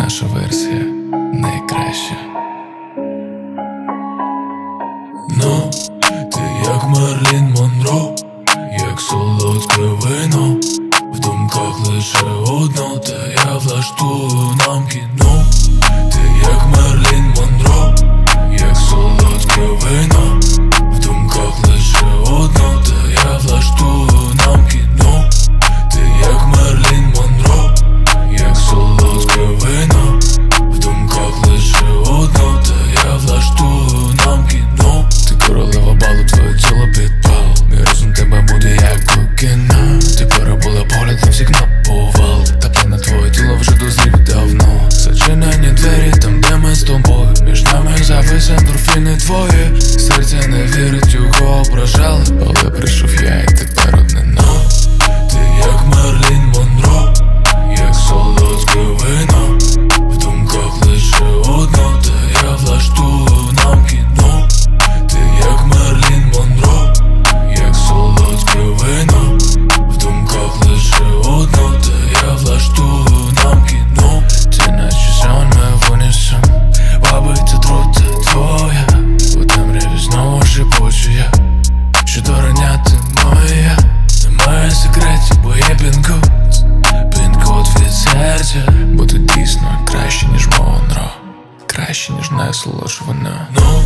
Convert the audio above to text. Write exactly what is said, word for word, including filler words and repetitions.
наша версія найкраща. Ну, ти як Мерлін Монро, як солодке вино, в думках лише одно, та я влаштую нам кіно. Ти як Мерлін Монро, як солодке вино, в думках лише одно, та я влаштую нам кіно. Ти як Мерлін Монро, як солодке вино, в думках лише одно, та я влаштую нам кіно. Ти королева балу, твоє тіло підпал, мій розум тебе буде як кокіна. Ти перебула поглядом всіх на повал, та плане твоє тіло вже дозрів давно. Зачинені двері там, де ми з тобою, між нами завис ендорфіни твої. Серце не вірить, його ображали, але прийшов я і тепер одне но. Ти як Мерлін Монро, як солодке вино, в думках лише одно, та я влаштую нам кіно. Ти як Мерлін Монро, як солодке вино, в думках лише одно, та я влаштую нам кіно. Ти наче сон ми винесем, вабить отрута твоя, у темряві знову шепочу я, що дорання ти моя. Немає секретів, бо є пін-код, пін-код від серця. Бо ти дійсно краще, ніж Монро, краще, ніж найсолодше вино. Ну,